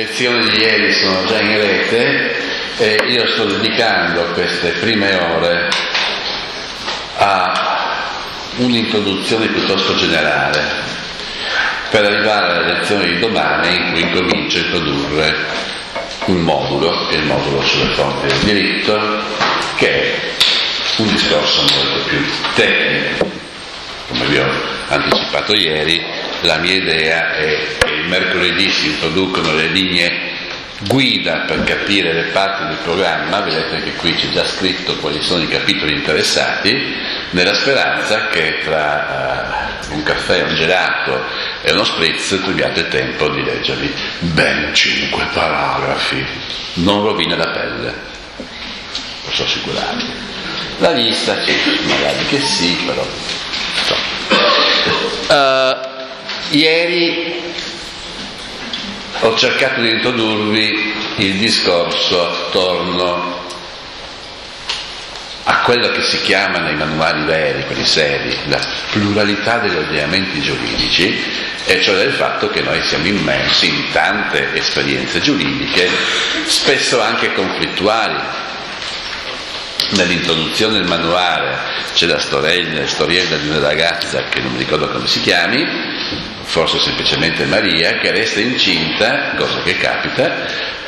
lezioni di ieri sono già in rete e io sto dedicando queste prime ore a un'introduzione piuttosto generale per arrivare alla lezione di domani in cui incomincio a introdurre un modulo, il modulo sulle fonti del diritto, che è un discorso molto più tecnico. Come vi ho anticipato ieri, la mia idea è che il mercoledì si introducono le linee guida per capire le parti del programma. Vedete che qui c'è già scritto quali sono i capitoli interessati, nella speranza che tra un caffè, un gelato e uno spritz troviate tempo di leggerli ben 5 paragrafi. Non rovina la pelle, posso assicurarvi. La lista magari che sì, però ieri ho cercato di introdurvi il discorso attorno a quello che si chiama nei manuali veri, quelli seri, la pluralità degli ordinamenti giuridici, e cioè del fatto che noi siamo immersi in tante esperienze giuridiche, spesso anche conflittuali. Nell'introduzione del manuale c'è la storiella di una ragazza che non mi ricordo come si chiami, forse semplicemente Maria, che resta incinta, cosa che capita,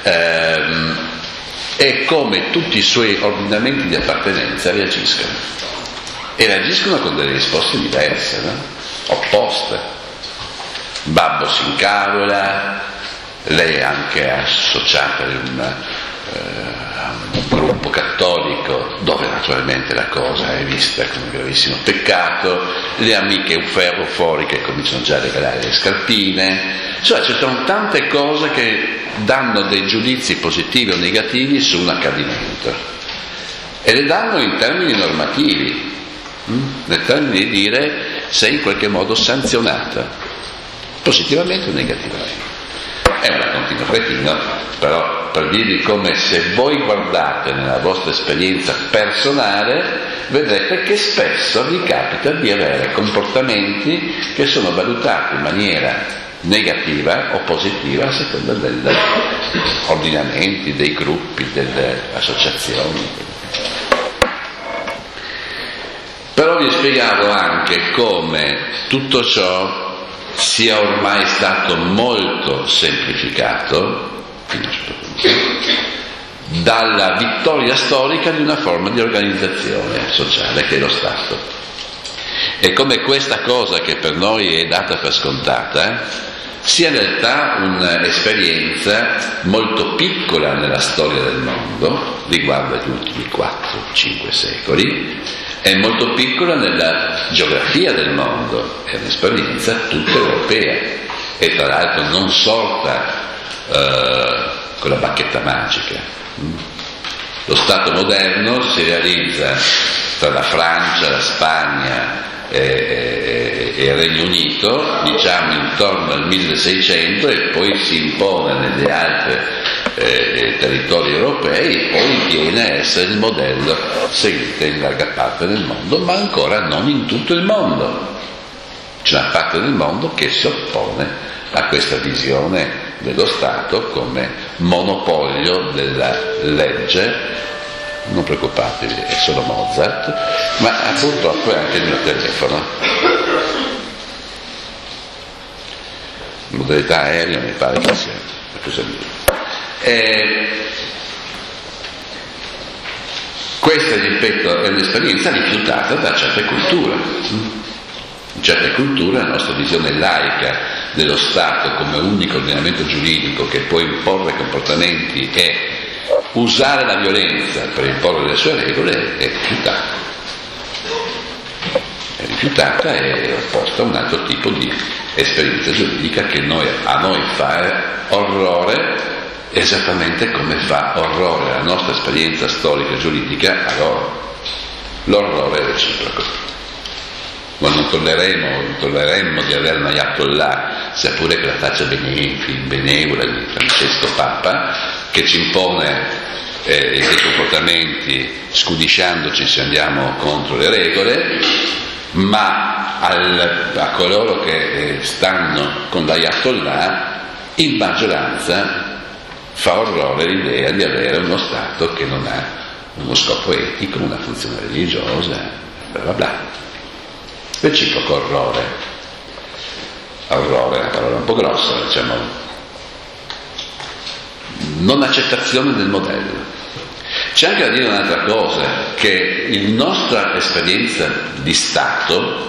e come tutti i suoi ordinamenti di appartenenza reagiscono. E reagiscono con delle risposte diverse, no? Opposte. Babbo si incavola, lei è anche associata a un gruppo cattolico dove naturalmente la cosa è vista come un gravissimo peccato, le amiche euforiche cominciano già a regalare le scarpine, cioè ci sono tante cose che danno dei giudizi positivi o negativi su un accadimento e le danno in termini normativi, nel termine di dire se in qualche modo sanzionata positivamente o negativamente. È un raccontino cretino, però per dirvi come se voi guardate nella vostra esperienza personale vedrete che spesso vi capita di avere comportamenti che sono valutati in maniera negativa o positiva a seconda degli ordinamenti, dei gruppi, delle associazioni. Però vi spiegavo anche come tutto ciò sia ormai stato molto semplificato dalla vittoria storica di una forma di organizzazione sociale che è lo Stato, e come questa cosa che per noi è data per scontata sia in realtà un'esperienza molto piccola nella storia del mondo, riguarda gli ultimi 4-5 secoli, è molto piccola nella geografia del mondo, è un'esperienza tutta europea e tra l'altro non sorta con la bacchetta magica. Lo Stato moderno si realizza tra la Francia, la Spagna e il Regno Unito, diciamo intorno al 1600, e poi si impone negli altri territori europei e poi viene a essere il modello seguito in larga parte del mondo, ma ancora non in tutto il mondo. C'è una parte del mondo che si oppone a questa visione dello Stato come monopolio della legge. Non preoccupatevi, è solo Mozart, ma purtroppo è anche il mio telefono. Modalità aerea mi pare che sia la cosa mia. Questa, ripeto, è un'esperienza rifiutata da certe culture. In certe culture la nostra visione laica dello Stato come unico ordinamento giuridico che può imporre comportamenti e usare la violenza per imporre le sue regole è rifiutata. È rifiutata e opposta a un altro tipo di esperienza giuridica che a noi fa orrore, esattamente come fa orrore la nostra esperienza storica e giuridica a loro. L'orrore è reciproco. Ma non tolleremmo di avere un ayatollah, sia pure che la faccia benevola di Francesco Papa, che ci impone dei comportamenti scudisciandoci se andiamo contro le regole, ma a coloro che stanno con l'ayatollah in maggioranza fa orrore l'idea di avere uno Stato che non ha uno scopo etico, una funzione religiosa, bla bla bla. Reciproco orrore. Orrore è una parola un po' grossa, diciamo, non accettazione del modello. C'è anche da dire un'altra cosa, che la nostra esperienza di Stato,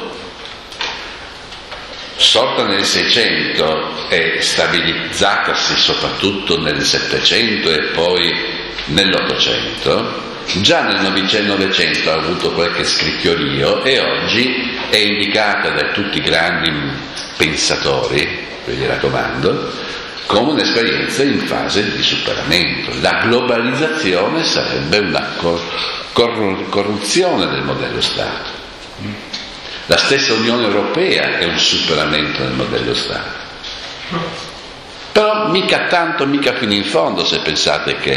sorta nel Seicento e stabilizzatasi soprattutto nel Settecento e poi nell'Ottocento, già nel Novecento ha avuto qualche scricchiorio e oggi è indicata da tutti i grandi pensatori, ve li raccomando, come un'esperienza in fase di superamento. La globalizzazione sarebbe una corruzione del modello Stato. La stessa Unione Europea è un superamento del modello Stato. Però mica tanto, mica fino in fondo, se pensate che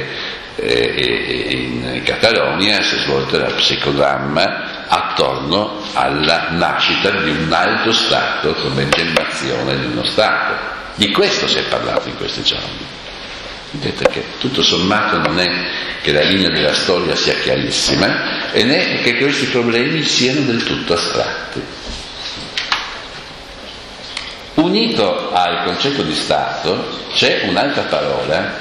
in Catalogna si è svolto il psicodramma attorno alla nascita di un altro Stato come gemmazione di uno Stato. Di questo si è parlato in questi giorni. Vedete che tutto sommato non è che la linea della storia sia chiarissima e né che questi problemi siano del tutto astratti. Unito al concetto di Stato c'è un'altra parola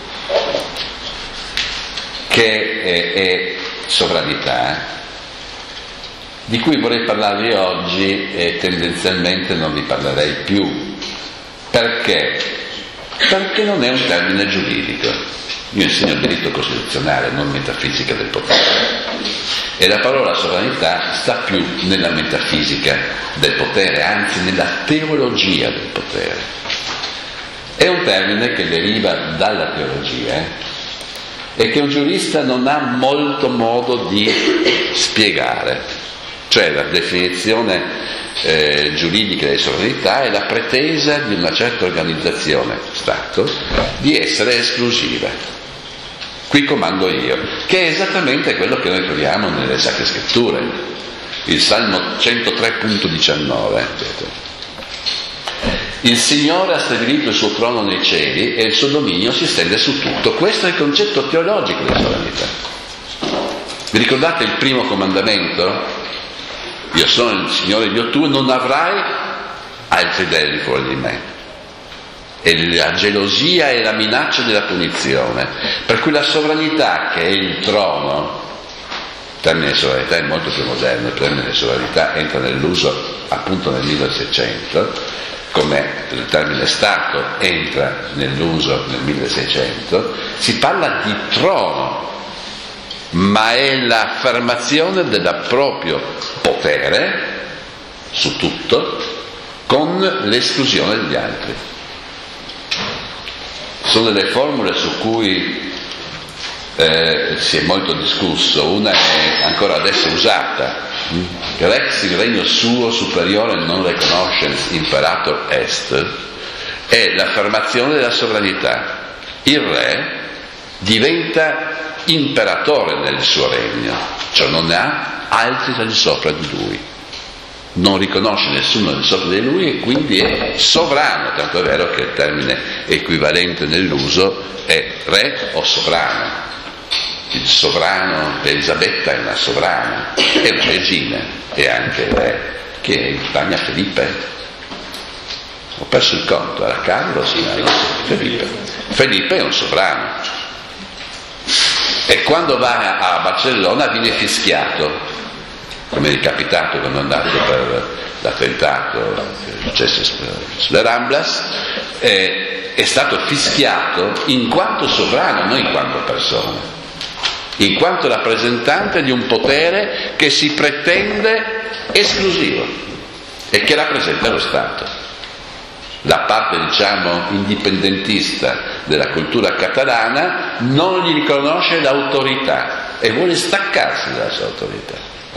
che è sovranità, di cui vorrei parlarvi oggi e tendenzialmente non vi parlerei più. Perché? Perché non è un termine giuridico. Io insegno il diritto costituzionale, non metafisica del potere. E la parola sovranità sta più nella metafisica del potere, anzi nella teologia del potere. È un termine che deriva dalla teologia e che un giurista non ha molto modo di spiegare. Cioè la definizione giuridica di sovranità è la pretesa di una certa organizzazione, Stato, di essere esclusiva. Qui comando io, che è esattamente quello che noi troviamo nelle Sacre Scritture. Il Salmo 103.19. Il Signore ha stabilito il suo trono nei cieli e il suo dominio si estende su tutto. Questo è il concetto teologico di sovranità. Vi ricordate il primo comandamento? Io sono il Signore Dio tuo, non avrai altri dei fuori di me. E la gelosia e la minaccia della punizione. Per cui la sovranità, che è il trono, il termine sovranità è molto più moderno, il termine sovranità entra nell'uso appunto nel 1600, come il termine Stato entra nell'uso nel 1600, si parla di trono, ma è l'affermazione del proprio potere su tutto con l'esclusione degli altri. Sono delle formule su cui si è molto discusso. Una è ancora adesso usata: Rex il regno suo superiore non reconoscens imperator est, è l'affermazione della sovranità. Il re diventa imperatore nel suo regno, cioè non ne ha altri al di sopra di lui, non riconosce nessuno al di sopra di lui e quindi è sovrano, tanto è vero che il termine equivalente nell'uso è re o sovrano. Il sovrano, Elisabetta è una sovrana, è una regina, e anche il re che è in Spagna Felipe. Ho perso il conto, era Carlo, sì, Felipe è un sovrano. E quando va a Barcellona viene fischiato, come è capitato quando è andato per l'attentato che successo sulle Ramblas, è stato fischiato in quanto sovrano, non in quanto persona, in quanto rappresentante di un potere che si pretende esclusivo e che rappresenta lo Stato. La parte, diciamo, indipendentista della cultura catalana non gli riconosce l'autorità e vuole staccarsi dalla sua autorità.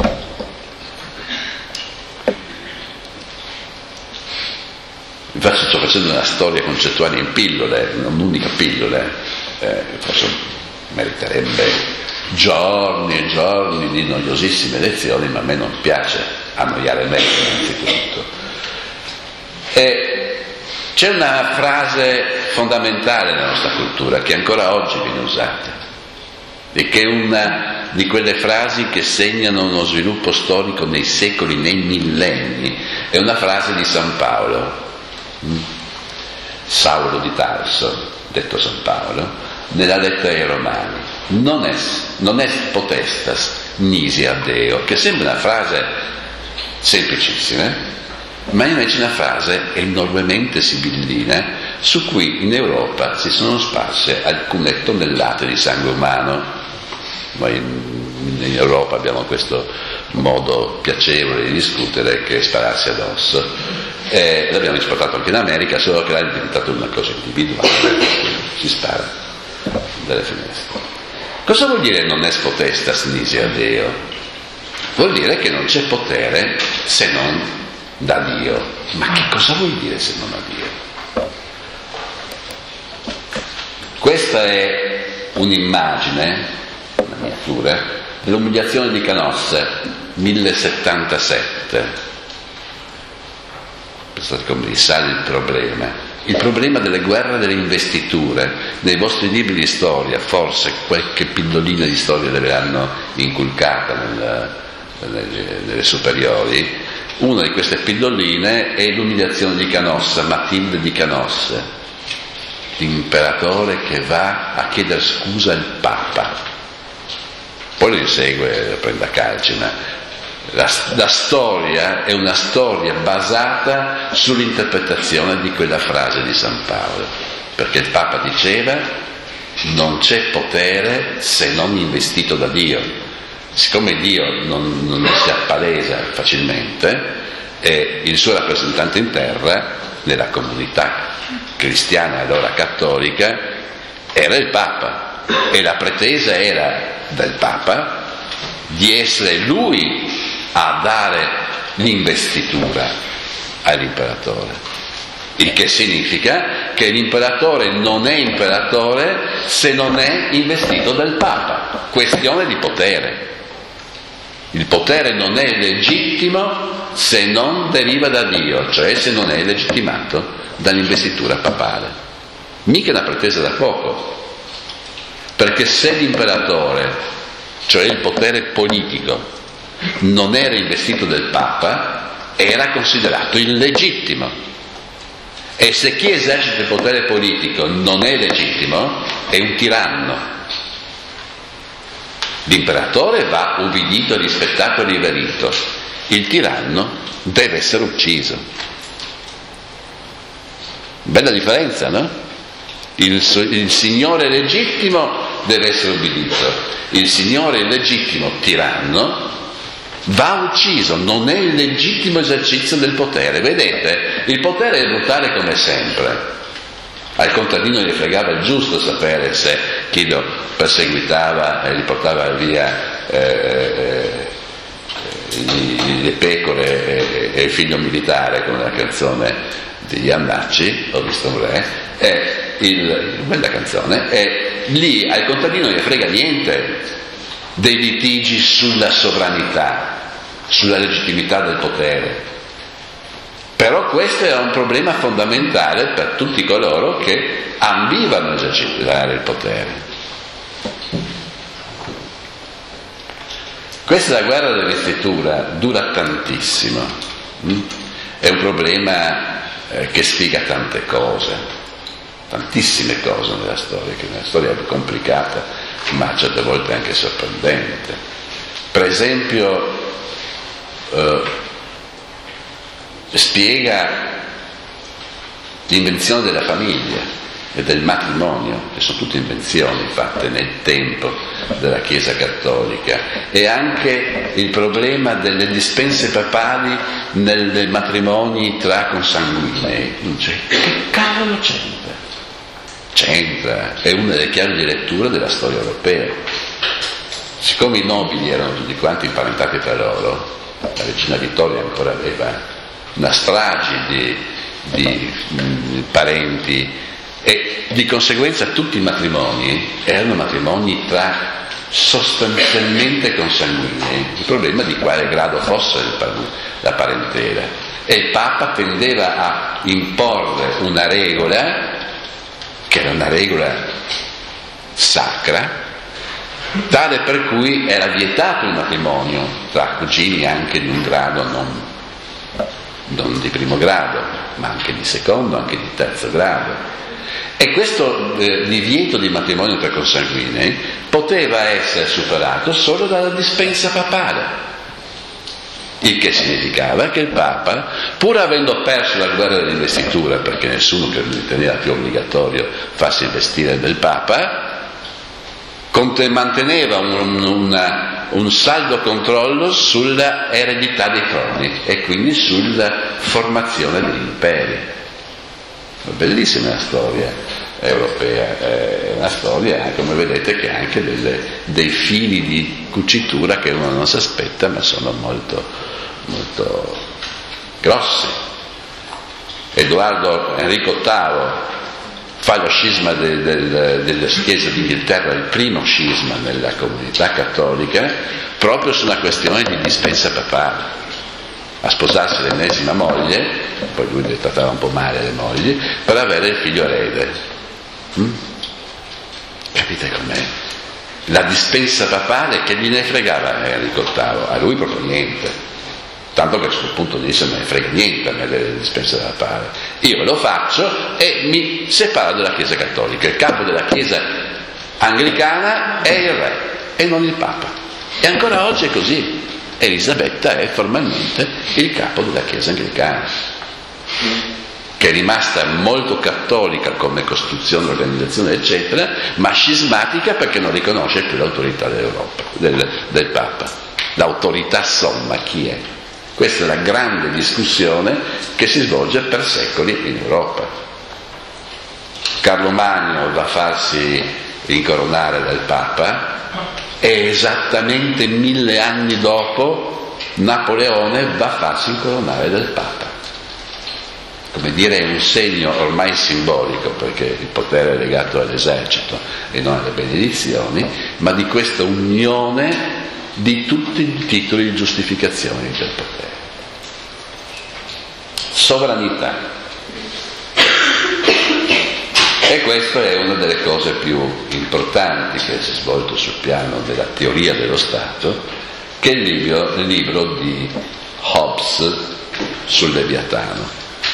Infatti sto facendo una storia concettuale in pillole, un'unica pillola, forse meriterebbe giorni e giorni di noiosissime lezioni, ma a me non piace annoiare me innanzitutto. C'è una frase fondamentale nella nostra cultura che ancora oggi viene usata e che è una di quelle frasi che segnano uno sviluppo storico nei secoli, nei millenni. È una frase di San Paolo, Saulo di Tarso, detto San Paolo, nella lettera ai Romani: non est potestas nisi ad Deo, che sembra una frase semplicissima, ma invece una frase enormemente sibillina su cui in Europa si sono sparse alcune tonnellate di sangue umano. Noi in Europa abbiamo questo modo piacevole di discutere che è spararsi addosso. L'abbiamo esportato anche in America, solo che là è diventato una cosa individuale, si spara dalle finestre. Cosa vuol dire non est potestas nisi ad Deo? Vuol dire che non c'è potere se non da Dio. Ma che cosa vuol dire se non da Dio? Questa è un'immagine, una miniatura, dell'umiliazione di Canossa, 1077. Pensate come risale il problema delle guerre e delle investiture. Nei vostri libri di storia forse qualche pillolina di storia l'avranno inculcata nelle superiori. Una di queste pilloline è l'umiliazione di Canossa, Matilde di Canossa, l'imperatore che va a chiedere scusa al Papa, poi lo insegue, lo prende a calci, ma la storia è una storia basata sull'interpretazione di quella frase di San Paolo, perché il Papa diceva: non c'è potere se non investito da Dio. Siccome Dio non si appalesa facilmente, il suo rappresentante in terra, nella comunità cristiana allora cattolica, era il Papa, e la pretesa era del Papa di essere lui a dare l'investitura all'imperatore, il che significa che l'imperatore non è imperatore se non è investito dal Papa. Questione di potere. Il potere non è legittimo se non deriva da Dio, cioè se non è legittimato dall'investitura papale. Mica una pretesa da poco, perché se l'imperatore, cioè il potere politico, non era investito del Papa, era considerato illegittimo. E se chi esercita il potere politico non è legittimo, è un tiranno. L'imperatore va ubbidito, rispettato e riverito. Il tiranno deve essere ucciso. Bella differenza, no? Il signore legittimo deve essere ubbidito. Il signore illegittimo, tiranno, va ucciso. Non è il legittimo esercizio del potere. Vedete, il potere è brutale come sempre. Al contadino gli fregava il giusto sapere se chi lo perseguitava e gli portava via le pecore e il figlio militare, come la canzone di Iannacci, Ho visto un re, bella canzone, e lì al contadino gli frega niente dei litigi sulla sovranità, sulla legittimità del potere. Però questo era un problema fondamentale per tutti coloro che ambivano a esercitare il potere. Questa è la guerra dell'investitura, dura tantissimo. È un problema che spiega tante cose, tantissime cose nella storia, che è una storia complicata, ma certe volte anche sorprendente. Per esempio, spiega l'invenzione della famiglia e del matrimonio, che sono tutte invenzioni fatte nel tempo della Chiesa cattolica, e anche il problema delle dispense papali nei matrimoni tra consanguinei. Che cavolo c'entra? C'entra, è una delle chiavi di lettura della storia europea. Siccome i nobili erano tutti quanti imparentati tra loro, la regina Vittoria ancora aveva una strage di parenti, e di conseguenza tutti i matrimoni erano matrimoni tra sostanzialmente consanguinei. Il problema di quale grado fosse la parentela, e il Papa tendeva a imporre una regola, che era una regola sacra, tale per cui era vietato il matrimonio tra cugini anche di un grado non di primo grado, ma anche di secondo, anche di terzo grado. E questo divieto di matrimonio tra consanguinei poteva essere superato solo dalla dispensa papale, il che significava che il Papa, pur avendo perso la guerra dell'investitura, perché nessuno riteneva più obbligatorio farsi investire del Papa, manteneva un saldo controllo sulla eredità dei troni e quindi sulla formazione degli imperi. Bellissima la storia europea, è una storia, come vedete, che ha anche dei fili di cucitura che uno non si aspetta, ma sono molto, molto grossi. Enrico VIII fa lo scisma della Chiesa d'Inghilterra, il primo scisma nella comunità cattolica, proprio su una questione di dispensa papale, a sposarsi l'ennesima moglie, poi lui le trattava un po' male le mogli, per avere il figlio erede. Capite com'è? La dispensa papale, che gliene fregava a Enrico VIII, a lui proprio niente. Tanto che a questo punto di vista non me ne frega niente a me delle dispense papale. Io lo faccio e mi separo dalla Chiesa cattolica. Il capo della Chiesa anglicana è il re e non il Papa. E ancora oggi è così. Elisabetta è formalmente il capo della Chiesa anglicana, che è rimasta molto cattolica come costruzione, organizzazione, eccetera, ma scismatica perché non riconosce più l'autorità dell'Europa, del Papa. L'autorità somma chi è? Questa è la grande discussione che si svolge per secoli in Europa. Carlo Magno va a farsi incoronare dal Papa e esattamente 1000 anni dopo Napoleone va a farsi incoronare dal Papa. Come dire, è un segno ormai simbolico, perché il potere è legato all'esercito e non alle benedizioni, ma di questa unione di tutti i titoli di giustificazione del potere. Sovranità. E questa è una delle cose più importanti che si è svolto sul piano della teoria dello Stato, che è il libro di Hobbes sul Leviatano,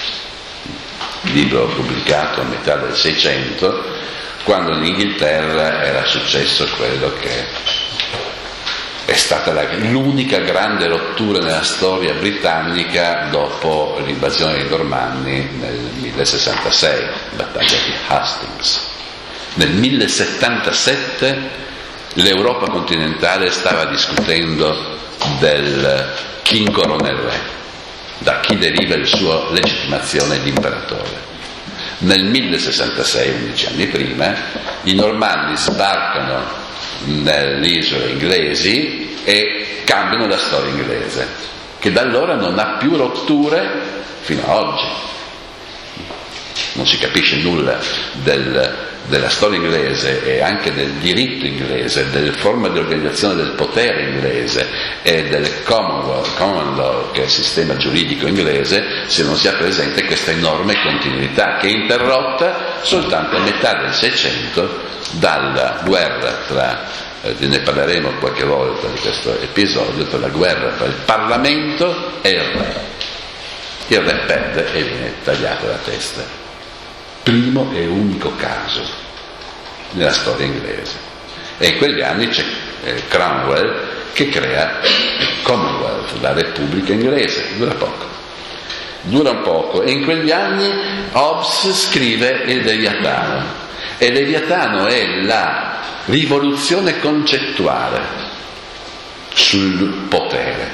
libro pubblicato a metà del Seicento, quando in Inghilterra era successo quello che è stata l'unica grande rottura nella storia britannica dopo l'invasione dei Normanni nel 1066, battaglia di Hastings. Nel 1077 l'Europa continentale stava discutendo del chi incorona il re, da chi deriva la sua legittimazione di imperatore. Nel 1066, 11 anni prima, i Normanni sbarcano nelle isole inglesi e cambiano la storia inglese, che da allora non ha più rotture fino ad oggi. Non si capisce nulla della storia inglese e anche del diritto inglese, delle forme di organizzazione del potere inglese e del common law, che è il sistema giuridico inglese, se non si ha presente questa enorme continuità che è interrotta soltanto a metà del Seicento dalla guerra ne parleremo qualche volta di questo episodio, tra la guerra tra il Parlamento e il re. Il re perde e viene tagliata la testa. Primo e unico caso nella storia inglese. E in quegli anni c'è Cromwell che crea il Commonwealth, la Repubblica inglese. Dura un poco, e in quegli anni Hobbes scrive il Leviatano. E il Leviatano è la rivoluzione concettuale sul potere.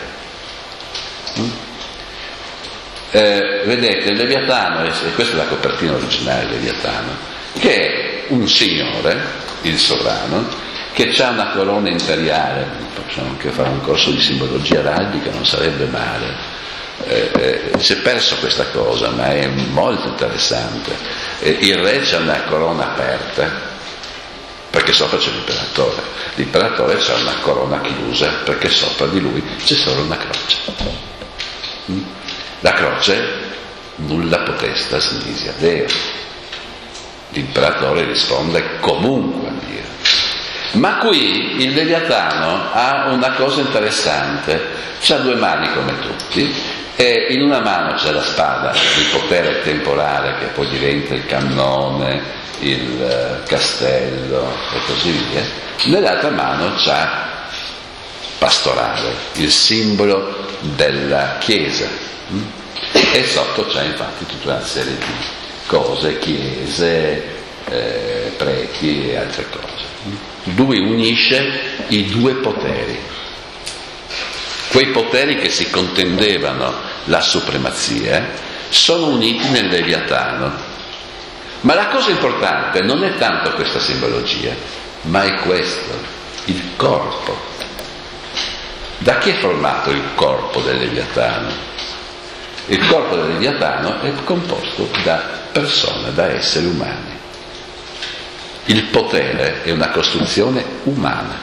Vedete, il Leviatano, e questa è la copertina originale del Leviatano, che è un signore, il sovrano, che ha una corona imperiale. Possiamo anche fare un corso di simbologia araldica, non sarebbe male. Si è perso questa cosa, ma è molto interessante. Il re c'ha una corona aperta perché sopra c'è l'imperatore c'ha una corona chiusa perché sopra di lui c'è solo una croce. La croce, nulla potestas nisi Deo. L'imperatore risponde comunque a Dio. Ma qui il Leviatano ha una cosa interessante, c'ha due mani come tutti, e in una mano c'è la spada, il potere temporale che poi diventa il cannone, il castello e così via, nell'altra mano c'ha pastorale, il simbolo della Chiesa, e sotto c'è infatti tutta una serie di cose, chiese, preti e altre cose. Lui unisce i due poteri, quei poteri che si contendevano la supremazia sono uniti nel Leviatano. Ma la cosa importante non è tanto questa simbologia, ma è questo, il corpo. Da chi è formato il corpo del Leviatano? Il corpo del Leviatano è composto da persone, da esseri umani. Il potere è una costruzione umana.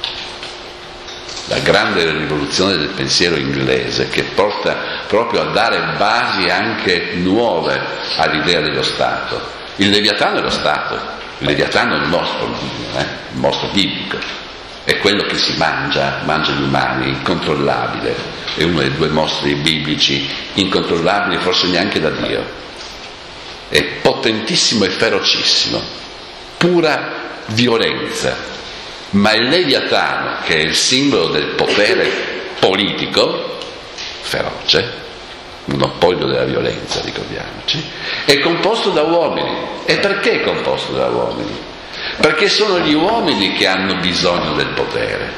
La grande rivoluzione del pensiero inglese, che porta proprio a dare basi anche nuove all'idea dello Stato. Il Leviatano è lo Stato, il Leviatano è il mostro biblico, è quello che si mangia gli umani, incontrollabile, è uno dei due mostri biblici incontrollabili forse neanche da Dio, è potentissimo e ferocissimo, pura violenza. Ma il Leviatano, che è il simbolo del potere politico, feroce, un oppoglio della violenza, ricordiamoci, è composto da uomini. E perché è composto da uomini? Perché sono gli uomini che hanno bisogno del potere.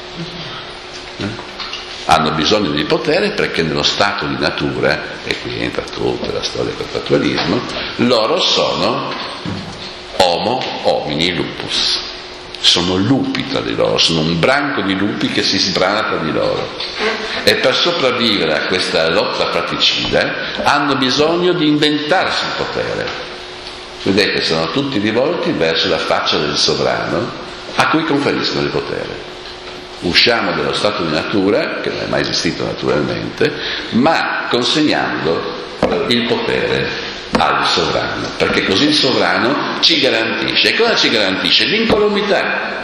Hanno bisogno di potere perché nello stato di natura, e qui entra tutta la storia del contrattualismo, loro sono homo homini lupus. Sono lupi tra di loro, sono un branco di lupi che si sbrana tra di loro, e per sopravvivere a questa lotta fratricida hanno bisogno di inventarsi il potere. Vedete, sono tutti rivolti verso la faccia del sovrano a cui conferiscono il potere. Usciamo dallo stato di natura, che non è mai esistito naturalmente, ma consegnando il potere al sovrano, perché così il sovrano ci garantisce. E cosa ci garantisce? L'incolumità.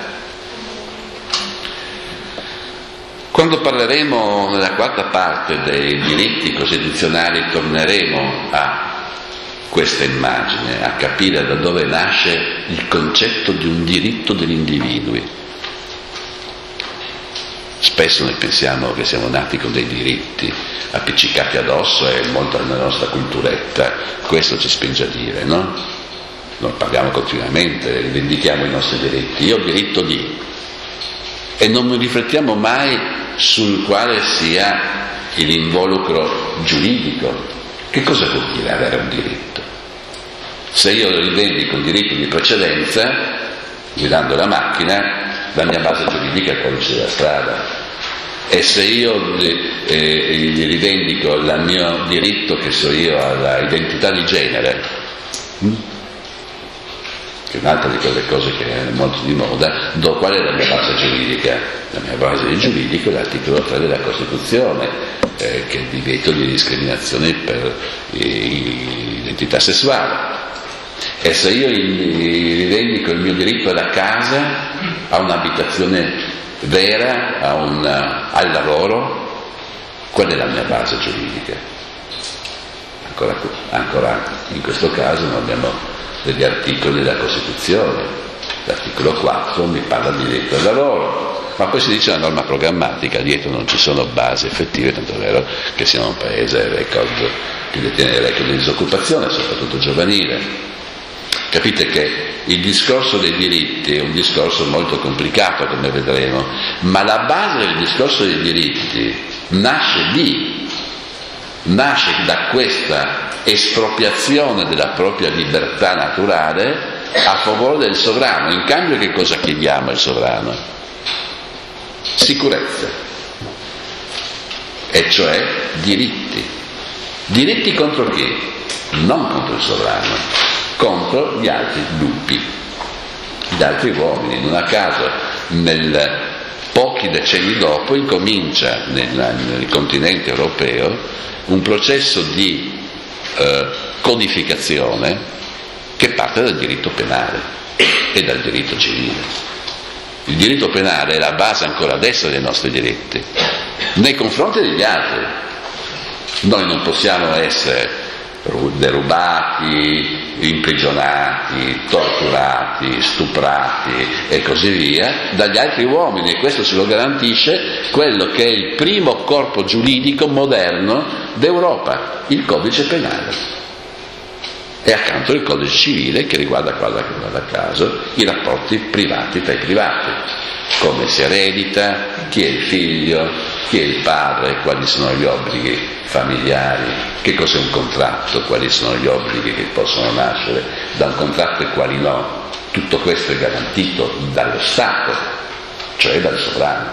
Quando parleremo nella quarta parte dei diritti costituzionali torneremo a questa immagine, a capire da dove nasce il concetto di un diritto degli individui. Spesso noi pensiamo che siamo nati con dei diritti appiccicati addosso, e molto nella nostra culturetta questo ci spinge a dire, no? Noi parliamo continuamente, rivendichiamo i nostri diritti, io ho diritto di, e non riflettiamo mai sul quale sia l'involucro giuridico. Che cosa vuol dire avere un diritto? Se io rivendico un diritto di precedenza, guidando la macchina, la mia base giuridica è il codice della strada. E se io gli rivendico il mio diritto, che so io, alla identità di genere, che è un'altra di quelle cose che è molto di moda, qual è la mia base giuridica? La mia base giuridica è l'articolo 3 della Costituzione, che è il divieto di discriminazione per l'identità sessuale. E se io rivendico il mio diritto alla casa, a un'abitazione vera, al lavoro, qual è la mia base giuridica? Ancora in questo caso non abbiamo degli articoli della Costituzione. L'articolo 4 mi parla di diritto al lavoro, ma poi si dice una norma programmatica, dietro non ci sono basi effettive, tanto è vero che siamo un paese che detiene il record di disoccupazione, soprattutto giovanile. Capite che il discorso dei diritti è un discorso molto complicato, come vedremo, ma la base del discorso dei diritti nasce da questa espropriazione della propria libertà naturale a favore del sovrano. In cambio che cosa chiediamo al sovrano? Sicurezza, e cioè diritti. Diritti contro chi? Non contro il sovrano, contro gli altri lupi, gli altri uomini. Non a caso nel pochi decenni dopo incomincia nel continente europeo un processo di codificazione che parte dal diritto penale e dal diritto civile. Il diritto penale è la base ancora adesso dei nostri diritti nei confronti degli altri. Noi non possiamo essere derubati, imprigionati, torturati, stuprati e così via dagli altri uomini, e questo se lo garantisce quello che è il primo corpo giuridico moderno d'Europa, il codice penale. E accanto il codice civile che riguarda, guarda caso, i rapporti privati tra i privati, come si eredita, chi è il figlio, chi è il padre, quali sono gli obblighi familiari, che cos'è un contratto, quali sono gli obblighi che possono nascere da un contratto e quali no. Tutto questo è garantito dallo Stato, cioè dal sovrano.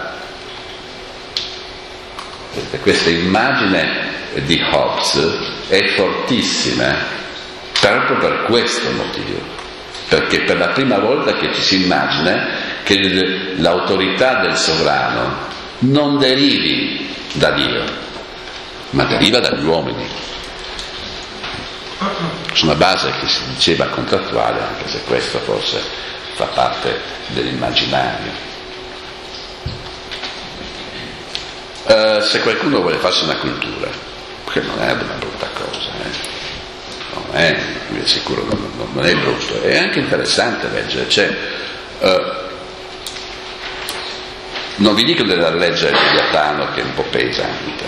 E questa immagine di Hobbes è fortissima proprio per questo motivo, perché per la prima volta che ci si immagina che l'autorità del sovrano non derivi da Dio, ma deriva dagli uomini, su una base che si diceva contrattuale, anche se questo forse fa parte dell'immaginario. Se qualcuno vuole farsi una cultura, che non è una brutta cosa, non è sicuro, non è brutto, è anche interessante leggere. Non vi dico della legge del Leviatano, che è un po' pesante,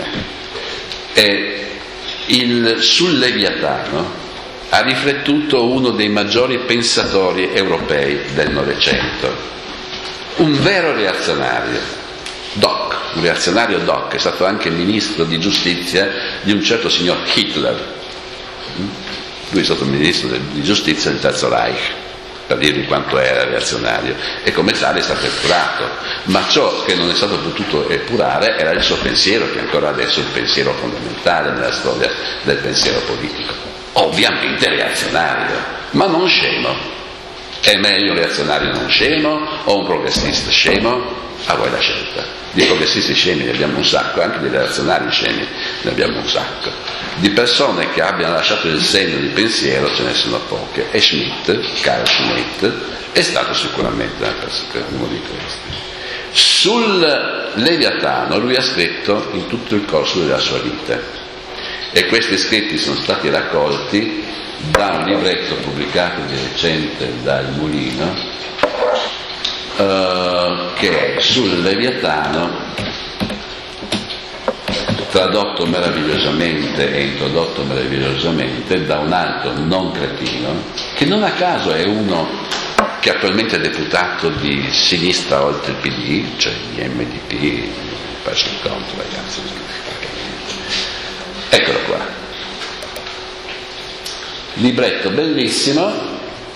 sul Leviatano ha riflettuto uno dei maggiori pensatori europei del Novecento, un vero reazionario, un reazionario doc, è stato anche ministro di giustizia di un certo signor Hitler. Lui è stato ministro di giustizia del Terzo Reich, per dirvi quanto era reazionario, e come tale è stato epurato, ma ciò che non è stato potuto epurare era il suo pensiero, che ancora adesso è il pensiero fondamentale nella storia del pensiero politico, ovviamente reazionario, ma non scemo. È meglio un reazionario non scemo o un progressista scemo? A voi la scelta. Di progressisti scemi ne abbiamo un sacco, anche di reazionari scemi ne abbiamo un sacco. Di persone che abbiano lasciato il segno di pensiero ce ne sono poche, e Carl Schmitt, è stato sicuramente uno di questi. Sul Leviatano lui ha scritto in tutto il corso della sua vita, e questi scritti sono stati raccolti da un libretto pubblicato di recente dal Mulino, che è sul Leviatano, tradotto meravigliosamente e introdotto meravigliosamente da un altro non cretino, che non a caso è uno che attualmente è deputato di sinistra oltre il PD, cioè di MDP, perso il conto, ragazzi, eccolo qua, libretto bellissimo.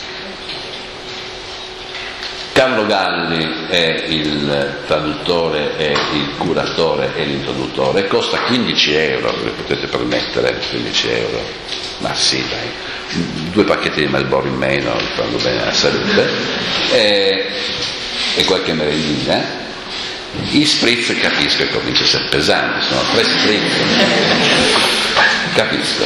Carlo Galli è il traduttore, è il curatore e l'introduttore, costa 15 euro, ve potete permettere, 15 euro, ma sì dai, 2 pacchetti di Marlboro in meno, fanno bene alla salute, e qualche merendina. I spritz capisco che comincia a essere pesanti, sono 3 spritz, capisco.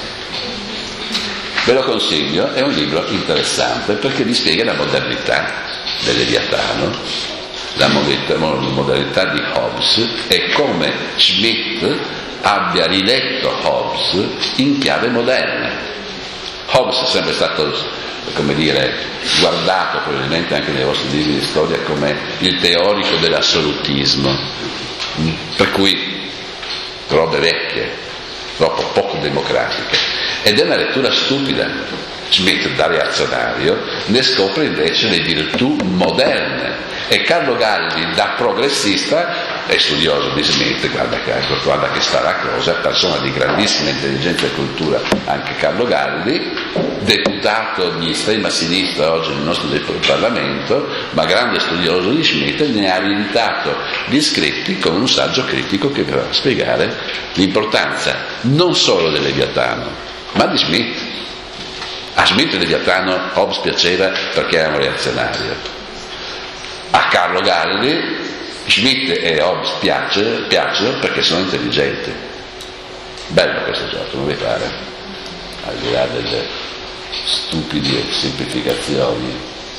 Ve lo consiglio, è un libro interessante perché vi spiega la modernità del Leviatano, la modernità di Hobbes, e come Schmitt abbia riletto Hobbes in chiave moderna. Hobbes è sempre stato, come dire, guardato probabilmente anche nei vostri libri di storia come il teorico dell'assolutismo, per cui robe vecchie, troppo poco democratiche, ed è una lettura stupida. Schmitt da reazionario ne scopre invece le virtù moderne, e Carlo Galli da progressista è studioso di Schmitt, guarda che sta la cosa, persona di grandissima intelligenza e cultura anche Carlo Galli, deputato di estrema sinistra oggi nel nostro Parlamento, ma grande studioso di Schmitt, ne ha rieditato gli scritti con un saggio critico che verrà a spiegare l'importanza non solo del Leviatano, ma di Schmitt. A Schmitt il Leviatano Hobbes piaceva perché era un reazionario. A Carlo Galli Schmitt e Hobbes piacciono perché sono intelligenti. Bello questo gioco, non vi pare? Al di là delle stupide semplificazioni.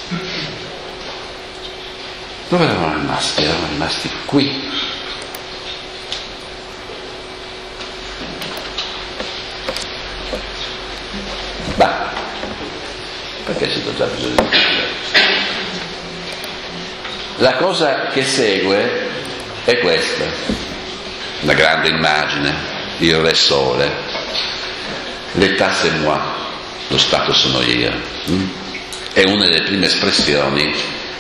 Dove eravamo rimasti? Eravamo rimasti qui. Bah, perché siete già bisogno di La cosa che segue è questa, una grande immagine, il Re Sole, l'état c'est moi, lo Stato sono io, è una delle prime espressioni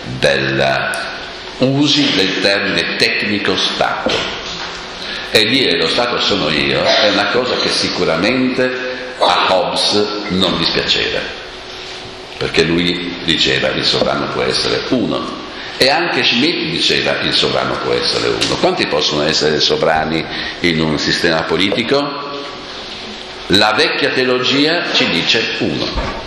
usi del termine tecnico Stato, e dire lo Stato sono io è una cosa che sicuramente a Hobbes non dispiaceva, perché lui diceva il sovrano può essere uno. E anche Schmitt diceva il sovrano può essere uno. Quanti possono essere sovrani in un sistema politico? La vecchia teologia ci dice uno.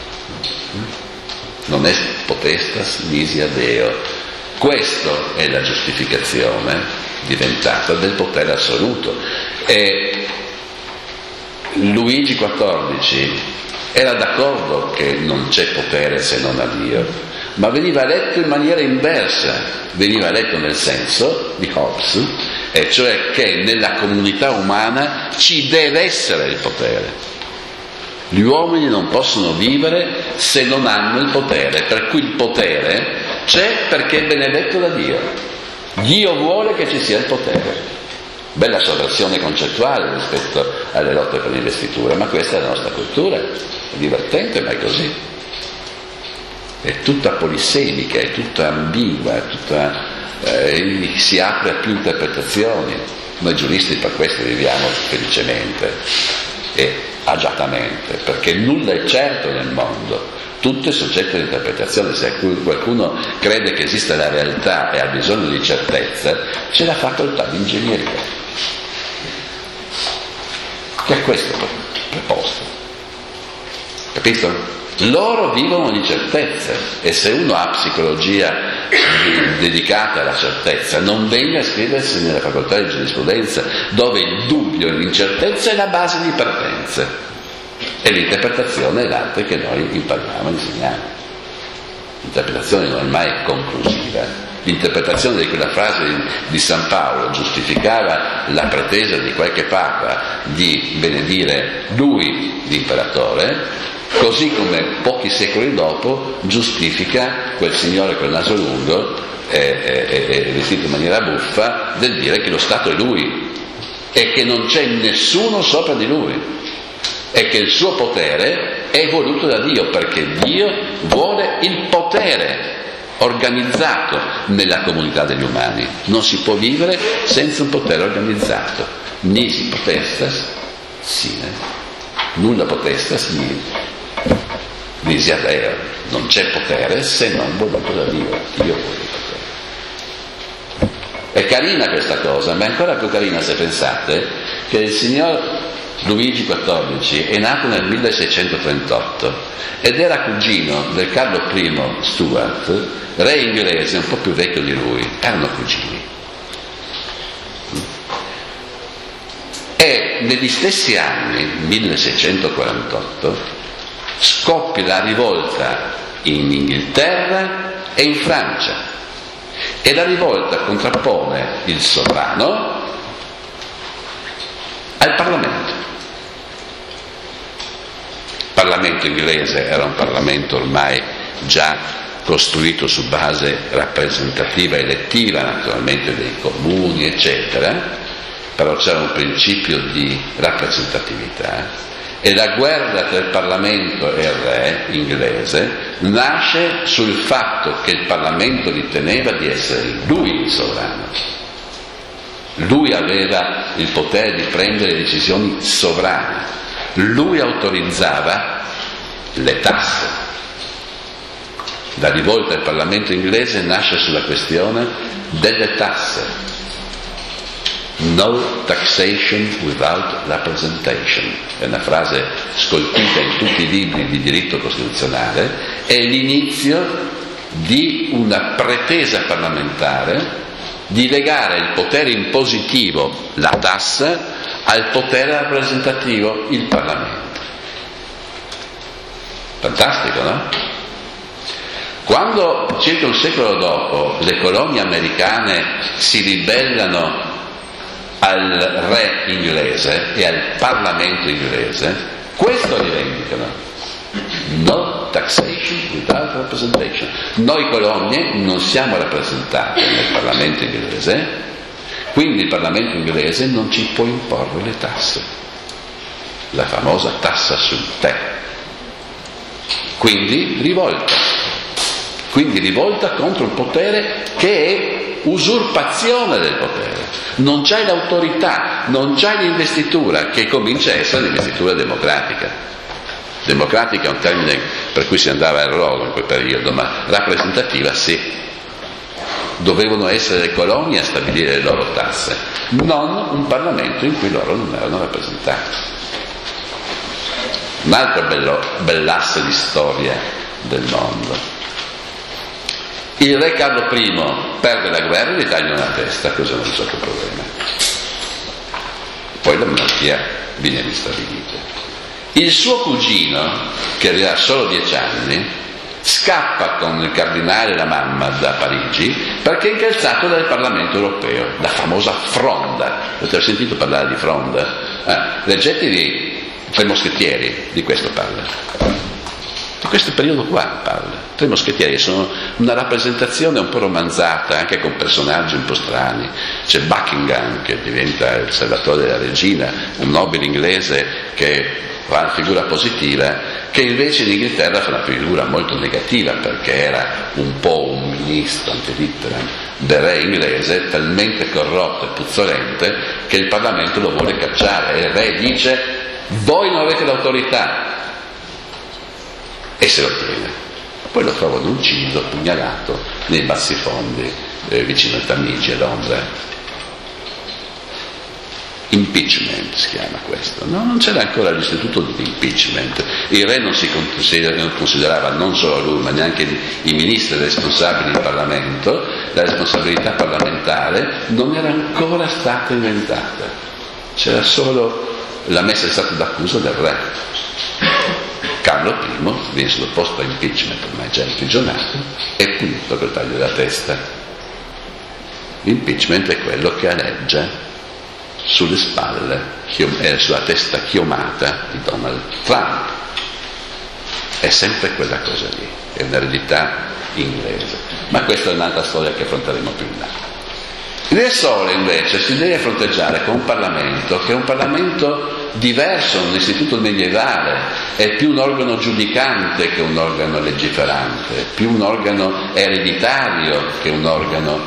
Non est potestas nisi Deo. Questa è la giustificazione diventata del potere assoluto. E Luigi XIV era d'accordo che non c'è potere se non a Dio, ma veniva letto in maniera inversa, veniva letto nel senso di Hobbes, e cioè che nella comunità umana ci deve essere il potere. Gli uomini non possono vivere se non hanno il potere, per cui il potere c'è perché è benedetto da Dio. Dio vuole che ci sia il potere. Bella sovversione concettuale rispetto alle lotte per l'investitura, ma questa è la nostra cultura, è divertente ma è così. È tutta polisemica, è tutta ambigua, si apre a più interpretazioni. Noi giuristi per questo viviamo felicemente e agiatamente, perché nulla è certo nel mondo, tutto è soggetto all'interpretazione. Se qualcuno crede che esista la realtà e ha bisogno di certezza, c'è la facoltà di ingegneria, che è questo preposto, capito? Loro vivono di certezze, e se uno ha psicologia dedicata alla certezza non venga a iscriversi nella facoltà di giurisprudenza, dove il dubbio e l'incertezza è la base di partenza e l'interpretazione è l'arte che noi impariamo e insegniamo. L'interpretazione non è mai conclusiva. L'interpretazione di quella frase di San Paolo giustificava la pretesa di qualche papa di benedire lui l'imperatore, così come pochi secoli dopo giustifica quel signore col naso lungo e vestito in maniera buffa del dire che lo Stato è lui e che non c'è nessuno sopra di lui e che il suo potere è voluto da Dio, perché Dio vuole il potere organizzato nella comunità degli umani. Non si può vivere senza un potere organizzato. Nisi potestas sine, nulla potestas nisi ad Deo. Non c'è potere se non voluto da Dio. Dio vuole il potere. È carina questa cosa, ma è ancora più carina se pensate che il signor Luigi XIV è nato nel 1638 ed era cugino del Carlo I Stuart, re inglese un po' più vecchio di lui. Erano cugini. E negli stessi anni, 1648, scoppia la rivolta in Inghilterra e in Francia, e la rivolta contrappone il sovrano al Parlamento. Il Parlamento inglese era un Parlamento ormai già costruito su base rappresentativa elettiva, naturalmente dei comuni, eccetera, però c'era un principio di rappresentatività, e la guerra tra il Parlamento e il re inglese nasce sul fatto che il Parlamento riteneva di essere lui il sovrano. Lui aveva il potere di prendere decisioni sovrane, lui autorizzava le tasse. La rivolta del Parlamento inglese nasce sulla questione delle tasse. No taxation without representation, è una frase scolpita in tutti i libri di diritto costituzionale, è l'inizio di una pretesa parlamentare di legare il potere impositivo, la tassa, al potere rappresentativo, il Parlamento. Fantastico, no? Quando circa un secolo dopo le colonie americane si ribellano al re inglese e al Parlamento inglese, questo rivendicano: no taxation without representation. Noi colonie non siamo rappresentate nel Parlamento inglese, quindi il Parlamento inglese non ci può imporre le tasse, la famosa tassa sul tè. Quindi rivolta contro un potere che è usurpazione del potere. Non c'è l'autorità, non c'è l'investitura, che comincia a essere l'investitura democratica. Democratica è un termine per cui si andava al rogo in quel periodo, ma rappresentativa sì. Dovevano essere le colonie a stabilire le loro tasse, non un Parlamento in cui loro non erano rappresentati. Un altro bell'asse di storia del mondo. Il re Carlo I perde la guerra e gli tagliano la testa, cosa non risolve il problema. Poi la monarchia viene ristabilita. Il suo cugino, che aveva solo 10 anni, scappa con il cardinale e la mamma da Parigi perché è incalzato dal Parlamento europeo, la famosa Fronda. Avete sentito parlare di Fronda? Leggetevi di Tre Moschettieri, di questo parla. Di questo periodo qua parla. Tre Moschettieri sono una rappresentazione un po' romanzata, anche con personaggi un po' strani. C'è Buckingham, che diventa il salvatore della regina, un nobile inglese che fa una figura positiva, che invece in Inghilterra fa una figura molto negativa, perché era un po' un ministro ante litteram del re inglese, talmente corrotto e puzzolente che il Parlamento lo vuole cacciare, e il re dice: voi non avete l'autorità, e se lo tiene. Poi lo trovano ucciso, pugnalato nei bassifondi vicino a Tamigi a Londra. Impeachment si chiama questo, no? Non c'era ancora l'istituto di impeachment. Il re non considerava non solo lui, ma neanche i ministri responsabili in Parlamento. La responsabilità parlamentare non era ancora stata inventata, c'era solo la messa in stato d'accusa del re. Carlo I viene sottoposto a impeachment, ormai già imprigionato, e punito col taglio della testa. L'impeachment è quello che aleggia sulle spalle, sulla testa chiomata di Donald Trump. È sempre quella cosa lì, è un'eredità inglese. Ma questa è un'altra storia che affronteremo più in là. Il Re Sole invece si deve fronteggiare con un Parlamento che è un Parlamento diverso, un istituto medievale, è più un organo giudicante che un organo legiferante, più un organo ereditario che un organo,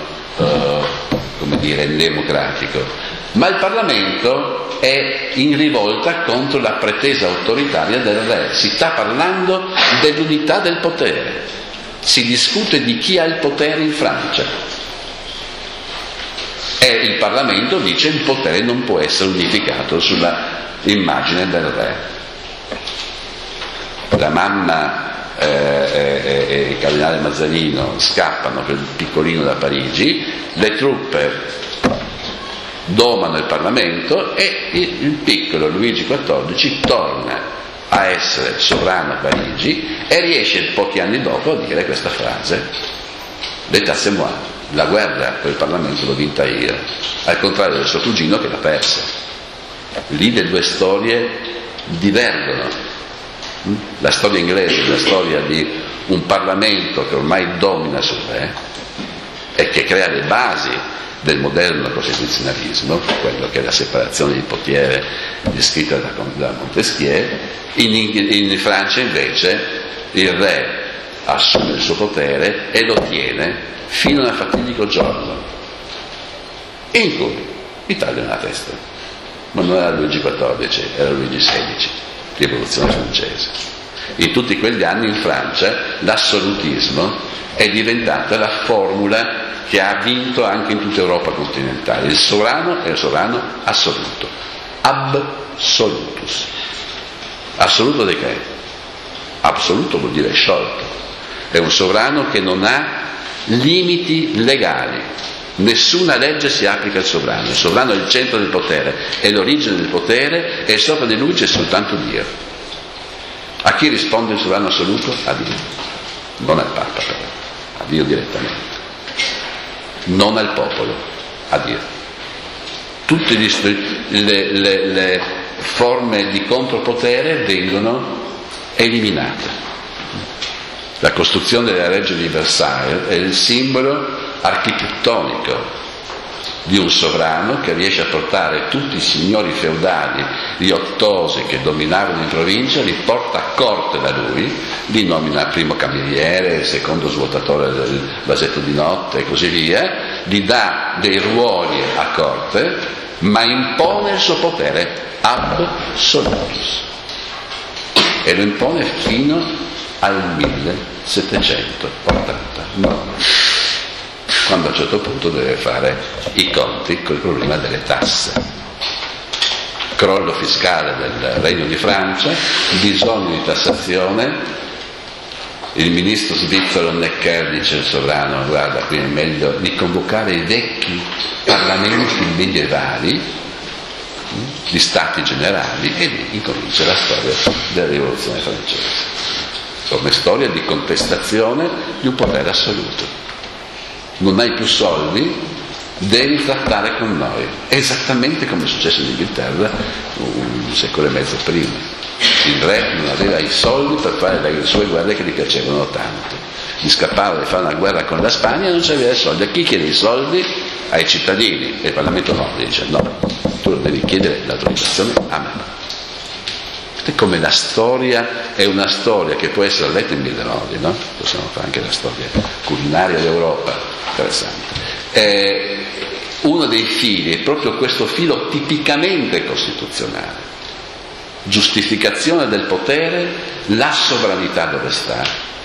democratico. Ma il Parlamento è in rivolta contro la pretesa autoritaria del re. Si sta parlando dell'unità del potere, si discute di chi ha il potere in Francia, e il Parlamento dice: il potere non può essere unificato sulla immagine del re. La mamma e il cardinale Mazzarino scappano per il piccolino da Parigi, le truppe domano il Parlamento e il piccolo Luigi XIV torna a essere sovrano a Parigi e riesce pochi anni dopo a dire questa frase: l'état c'est moi, la guerra per il Parlamento l'ho vinta io, al contrario del suo cugino che l'ha persa. Lì le due storie divergono. La storia inglese è la storia di un Parlamento che ormai domina sul re e che crea le basi del moderno costituzionalismo, quello che è la separazione di potere descritta da Montesquieu. In Francia invece il re assume il suo potere e lo tiene fino al fatidico giorno in cui gli tagliano la testa. Ma non era Luigi XIV, era Luigi XVI, rivoluzione francese. In tutti quegli anni in Francia l'assolutismo è diventata la formula che ha vinto anche in tutta Europa continentale. Il sovrano è il sovrano assoluto, absolutus. Assoluto di che? Assoluto vuol dire sciolto, è un sovrano che non ha limiti legali, Nessuna legge si applica al sovrano. Il sovrano è il centro del potere, è l'origine del potere e sopra di lui c'è soltanto Dio. A chi risponde il sovrano assoluto? A Dio. Non al Papa però, a Dio direttamente. Non al popolo, a Dio. Tutte le forme di contropotere vengono eliminate. La costruzione della legge di Versailles è il simbolo architettonico di un sovrano che riesce a portare tutti i signori feudali, gli ottosi che dominavano in provincia, li porta a corte da lui, li nomina primo cameriere, secondo svuotatore del vasetto di notte e così via, gli dà dei ruoli a corte, ma impone il suo potere ab solutus, e lo impone fino al 1789, quando a un certo punto deve fare i conti col problema delle tasse. Crollo fiscale del Regno di Francia, bisogno di tassazione, il ministro svizzero Necker dice al sovrano: guarda, qui è meglio di convocare i vecchi parlamenti medievali, gli stati generali, e lì incomincia la storia della rivoluzione francese. Una storia di contestazione di un potere assoluto. Non hai più soldi, devi trattare con noi. È esattamente come è successo in Inghilterra un secolo e mezzo prima. Il re non aveva i soldi per fare le sue guerre che gli piacevano tanto. Gli scappava di fare una guerra con la Spagna e non c'aveva i soldi. A chi chiede i soldi? Ai cittadini. E il Parlamento no, gli dice: no, tu devi chiedere l'autorizzazione a me. Come la storia è una storia che può essere letta in mille modi, no? Possiamo fare anche la storia culinaria d'Europa, interessante. Uno dei fili è proprio questo filo tipicamente costituzionale: giustificazione del potere, la sovranità dove sta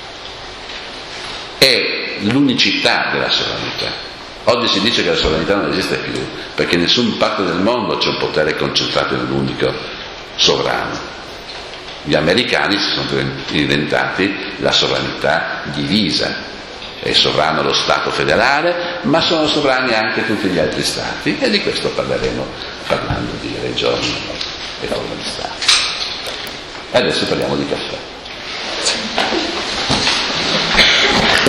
e l'unicità della sovranità. Oggi si dice che la sovranità non esiste più, perché in nessuna parte del mondo c'è un potere concentrato in un unico sovrano. Gli americani si sono inventati la sovranità divisa, è sovrano lo Stato federale, ma sono sovrani anche tutti gli altri Stati, e di questo parleremo parlando di regioni e forme di Stato. E adesso parliamo di caffè.